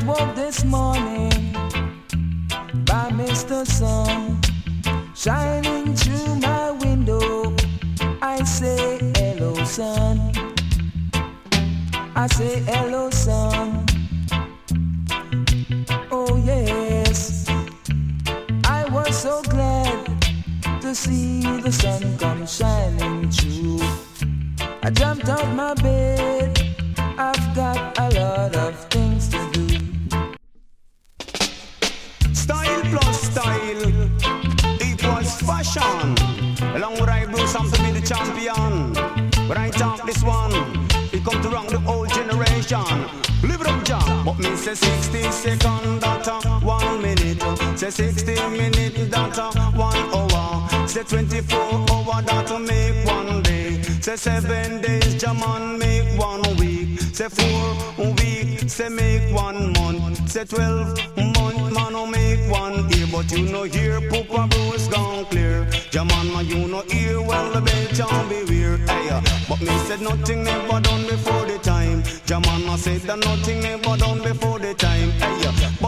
woke this morning by Mr. Sun shining through my window. I say hello sun, I say hello sun. Oh yes, I was so glad to see the sun come shining through. I jumped out my bed, I've got a lot of things to do. Style plus style equals fashion. Along with I Bruce, I'm to be the champion. When I talk this one, it come to wrong the old generation. Live it up, John. But me say 60 second, that 1 minute. Say 60 minute, that 1 hour. Say 24 hour, that make 1 day. Say 7 days, Jaman make 1 week. Say 4 weeks, say make 1 month. Say 12 month, man, make 1 year. But you know here, Papa Bruce gone clear. Jaman, you know here, well the bed can be weird. Hey, but me said nothing never done before the time. Jaman said that nothing never done before